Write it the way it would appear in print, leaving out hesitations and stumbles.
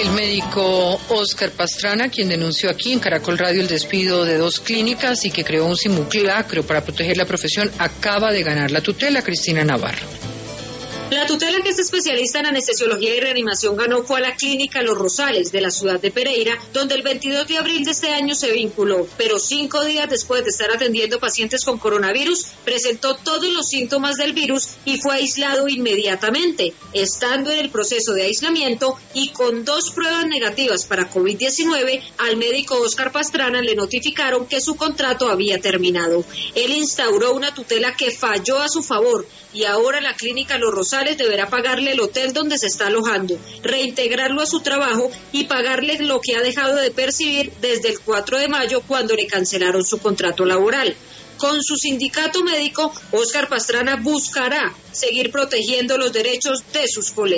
El médico Óscar Pastrana, quien denunció aquí en Caracol Radio el despido de 2 clínicas y que creó un simulacro para proteger la profesión, acaba de ganar la tutela. Cristina Navarro. La tutela que es especialista en anestesiología y reanimación ganó fue a la clínica Los Rosales de la ciudad de Pereira, donde el 22 de abril de este año se vinculó, pero 5 días después de estar atendiendo pacientes con coronavirus, presentó todos los síntomas del virus y fue aislado inmediatamente. Estando en el proceso de aislamiento y con 2 pruebas negativas para COVID-19, al médico Óscar Pastrana le notificaron que su contrato había terminado. Él instauró una tutela que falló a su favor y ahora la clínica Los Rosales deberá pagarle el hotel donde se está alojando, reintegrarlo a su trabajo y pagarle lo que ha dejado de percibir desde el 4 de mayo cuando le cancelaron su contrato laboral. Con su sindicato médico, Óscar Pastrana buscará seguir protegiendo los derechos de sus colegas.